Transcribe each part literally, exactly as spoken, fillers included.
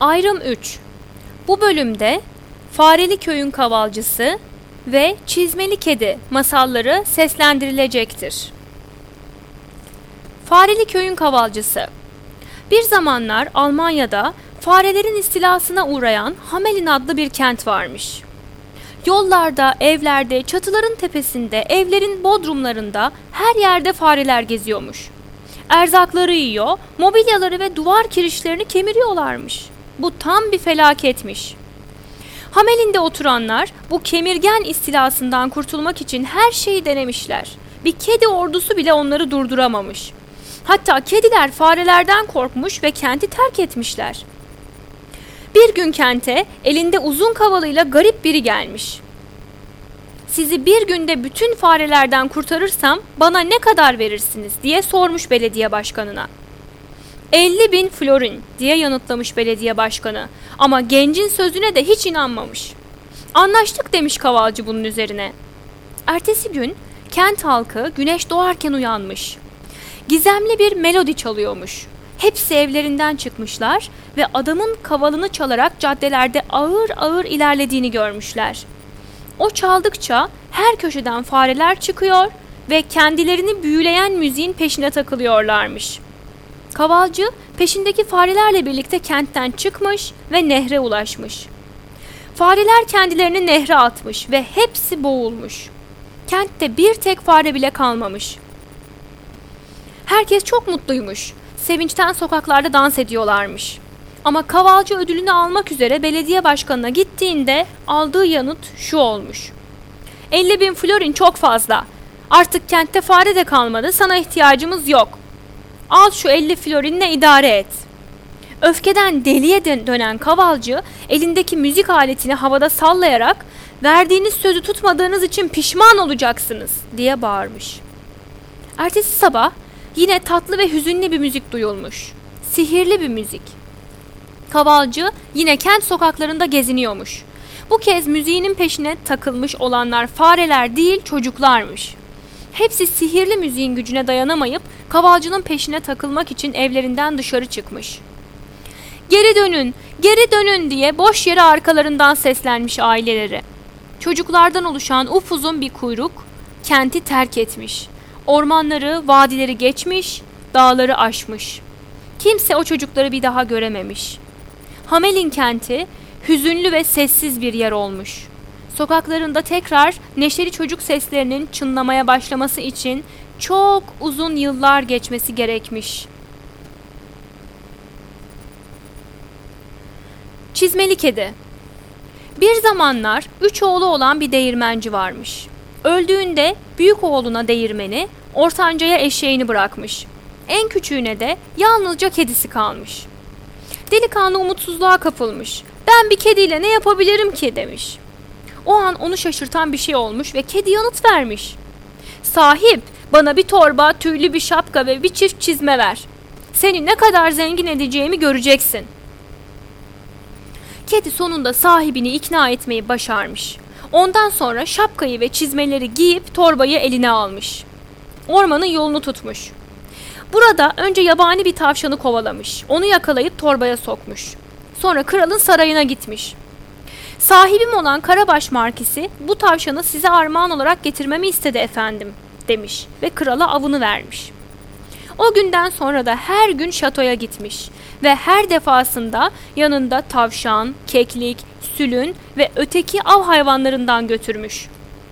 Ayrım üç. Bu bölümde Fareli Köyün Kavalcısı ve Çizmeli Kedi masalları seslendirilecektir. Fareli Köyün Kavalcısı. Bir zamanlar Almanya'da farelerin istilasına uğrayan Hamelin adlı bir kent varmış. Yollarda, evlerde, çatıların tepesinde, evlerin bodrumlarında her yerde fareler geziyormuş. Erzakları yiyor, mobilyaları ve duvar kirişlerini kemiriyorlarmış. Bu tam bir felaketmiş. Hamelin'de oturanlar bu kemirgen istilasından kurtulmak için her şeyi denemişler. Bir kedi ordusu bile onları durduramamış. Hatta kediler farelerden korkmuş ve kenti terk etmişler. Bir gün kente elinde uzun kavalıyla garip biri gelmiş. "Sizi bir günde bütün farelerden kurtarırsam bana ne kadar verirsiniz?" diye sormuş belediye başkanına. elli bin florin diye yanıtlamış belediye başkanı ama gencin sözüne de hiç inanmamış. "Anlaştık," demiş kavalcı bunun üzerine. Ertesi gün kent halkı güneş doğarken uyanmış. Gizemli bir melodi çalıyormuş. Hepsi evlerinden çıkmışlar ve adamın kavalını çalarak caddelerde ağır ağır ilerlediğini görmüşler. O çaldıkça her köşeden fareler çıkıyor ve kendilerini büyüleyen müziğin peşine takılıyorlarmış. Kavalcı peşindeki farelerle birlikte kentten çıkmış ve nehre ulaşmış. Fareler kendilerini nehre atmış ve hepsi boğulmuş. Kentte bir tek fare bile kalmamış. Herkes çok mutluymuş. Sevinçten sokaklarda dans ediyorlarmış. Ama kavalcı ödülünü almak üzere belediye başkanına gittiğinde aldığı yanıt şu olmuş: elli bin florin çok fazla. Artık kentte fare de kalmadı, sana ihtiyacımız yok. Al şu elli florinle idare et. Öfkeden deliye dönen kavalcı elindeki müzik aletini havada sallayarak "Verdiğiniz sözü tutmadığınız için pişman olacaksınız," diye bağırmış. Ertesi sabah yine tatlı ve hüzünlü bir müzik duyulmuş. Sihirli bir müzik. Kavalcı yine kent sokaklarında geziniyormuş. Bu kez müziğinin peşine takılmış olanlar fareler değil, çocuklarmış. Hepsi sihirli müziğin gücüne dayanamayıp kavalcının peşine takılmak için evlerinden dışarı çıkmış. "Geri dönün, geri dönün," diye boş yere arkalarından seslenmiş aileleri. Çocuklardan oluşan upuzun bir kuyruk kenti terk etmiş. Ormanları, vadileri geçmiş, dağları aşmış. Kimse o çocukları bir daha görememiş. Hamelin kenti hüzünlü ve sessiz bir yer olmuş. Sokaklarında tekrar neşeli çocuk seslerinin çınlamaya başlaması için çok uzun yıllar geçmesi gerekmiş. Çizmeli Kedi. Bir zamanlar üç oğlu olan bir değirmenci varmış. Öldüğünde büyük oğluna değirmeni, ortancaya eşeğini bırakmış. En küçüğüne de yalnızca kedisi kalmış. Delikanlı umutsuzluğa kapılmış. "Ben bir kediyle ne yapabilirim ki?" demiş. O an onu şaşırtan bir şey olmuş ve kedi yanıt vermiş. "Sahip, bana bir torba, tüylü bir şapka ve bir çift çizme ver. Seni ne kadar zengin edeceğimi göreceksin." Kedi sonunda sahibini ikna etmeyi başarmış. Ondan sonra şapkayı ve çizmeleri giyip torbayı eline almış. Ormanın yolunu tutmuş. Burada önce yabani bir tavşanı kovalamış. Onu yakalayıp torbaya sokmuş. Sonra kralın sarayına gitmiş. "Sahibim olan Karabaş Markisi bu tavşanı size armağan olarak getirmemi istedi efendim," demiş ve krala avını vermiş. O günden sonra da her gün şatoya gitmiş ve her defasında yanında tavşan, keklik, sülün ve öteki av hayvanlarından götürmüş.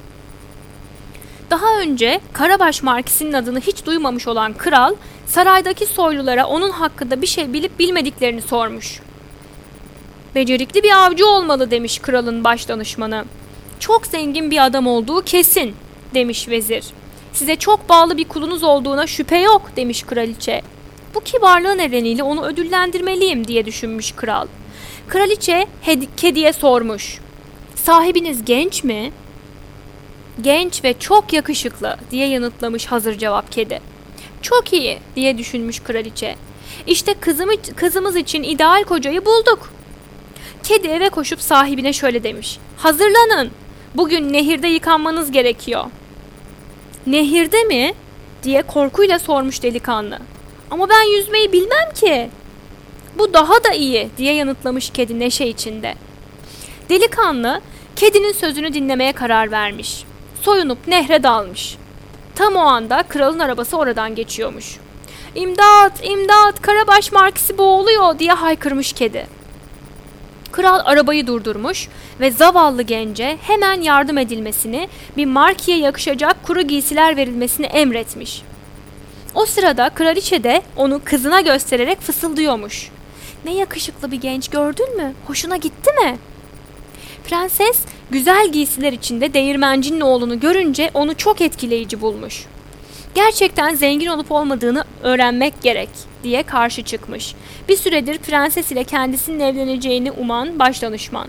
Daha önce Karabaş Markisi'nin adını hiç duymamış olan kral, saraydaki soylulara onun hakkında bir şey bilip bilmediklerini sormuş. "Becerikli bir avcı olmalı," demiş kralın başdanışmanı. "Çok zengin bir adam olduğu kesin," demiş vezir. "Size çok bağlı bir kulunuz olduğuna şüphe yok," demiş kraliçe. "Bu kibarlığı nedeniyle onu ödüllendirmeliyim," diye düşünmüş kral. Kraliçe kediye sormuş. "Sahibiniz genç mi?" "Genç ve çok yakışıklı," diye yanıtlamış hazır cevap kedi. "Çok iyi," diye düşünmüş kraliçe. "İşte kızımı, kızımız için ideal kocayı bulduk." Kedi eve koşup sahibine şöyle demiş. "Hazırlanın. Bugün nehirde yıkanmanız gerekiyor." "Nehirde mi?" diye korkuyla sormuş delikanlı. "Ama ben yüzmeyi bilmem ki." "Bu daha da iyi," diye yanıtlamış kedi neşe içinde. Delikanlı kedinin sözünü dinlemeye karar vermiş. Soyunup nehre dalmış. Tam o anda kralın arabası oradan geçiyormuş. "İmdat, imdat, Karabaş Markisi boğuluyor," diye haykırmış kedi. Kral arabayı durdurmuş ve zavallı gence hemen yardım edilmesini, bir markiye yakışacak kuru giysiler verilmesini emretmiş. O sırada kraliçe de onu kızına göstererek fısıldıyormuş. "Ne yakışıklı bir genç, gördün mü? Hoşuna gitti mi?" Prenses güzel giysiler içinde değirmencinin oğlunu görünce onu çok etkileyici bulmuş. Gerçekten zengin olup olmadığını öğrenmek gerek diye karşı çıkmış. Bir süredir prenses ile kendisinin evleneceğini uman başdanışman.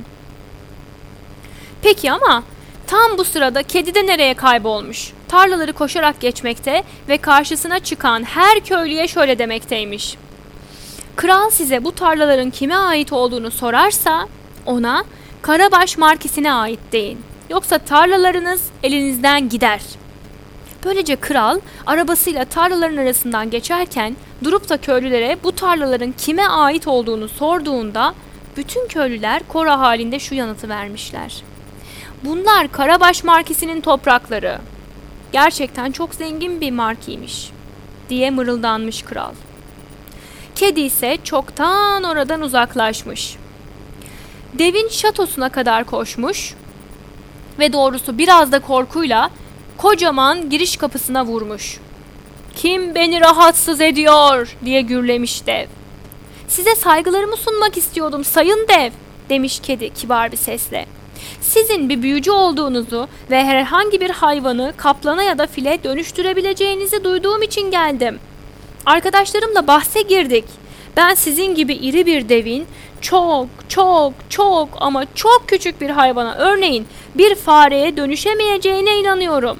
Peki ama tam bu sırada kedi de nereye kaybolmuş? Tarlaları koşarak geçmekte ve karşısına çıkan her köylüye şöyle demekteymiş: "Kral size bu tarlaların kime ait olduğunu sorarsa ona Karabaş Markisi'ne ait deyin. Yoksa tarlalarınız elinizden gider." Böylece kral arabasıyla tarlaların arasından geçerken durup da köylülere bu tarlaların kime ait olduğunu sorduğunda bütün köylüler koro halinde şu yanıtı vermişler: "Bunlar Karabaş Markisi'nin toprakları. Gerçekten çok zengin bir markiymiş," diye mırıldanmış kral. Kedi ise çoktan oradan uzaklaşmış. Devin şatosuna kadar koşmuş ve doğrusu biraz da korkuyla kocaman giriş kapısına vurmuş. "Kim beni rahatsız ediyor?" diye gürlemiş dev. "Size saygılarımı sunmak istiyordum sayın dev," demiş kedi kibar bir sesle. "Sizin bir büyücü olduğunuzu ve herhangi bir hayvanı kaplana ya da file dönüştürebileceğinizi duyduğum için geldim. Arkadaşlarımla bahse girdik. Ben sizin gibi iri bir devin çok çok çok ama çok küçük bir hayvana, örneğin bir fareye dönüşemeyeceğine inanıyorum."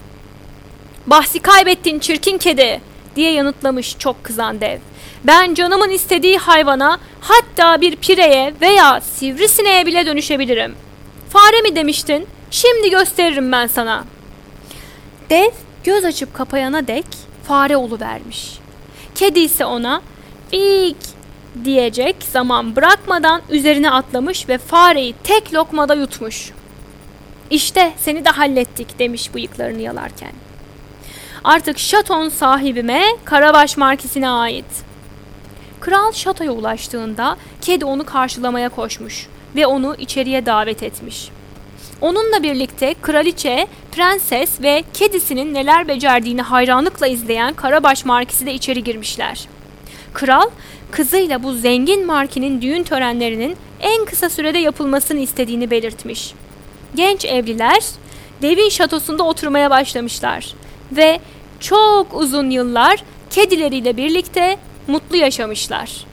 "Bahsi kaybettin çirkin kedi," diye yanıtlamış çok kızan dev. "Ben canımın istediği hayvana, hatta bir pireye veya sivrisineğe bile dönüşebilirim. Fare mi demiştin? Şimdi gösteririm ben sana." Dev göz açıp kapayana dek fare oluvermiş. Kedi ise ona "Fik" diyecek zaman bırakmadan üzerine atlamış ve fareyi tek lokmada yutmuş. "İşte seni de hallettik," demiş bıyıklarını yalarken. "Artık şaton sahibime, Karabaş Markisi'ne ait." Kral şatoya ulaştığında kedi onu karşılamaya koşmuş ve onu içeriye davet etmiş. Onunla birlikte kraliçe, prenses ve kedisinin neler becerdiğini hayranlıkla izleyen Karabaş Markisi de içeri girmişler. Kral, kızıyla bu zengin markinin düğün törenlerinin en kısa sürede yapılmasını istediğini belirtmiş. Genç evliler devin şatosunda oturmaya başlamışlar ve çok uzun yıllar kedileriyle birlikte mutlu yaşamışlar.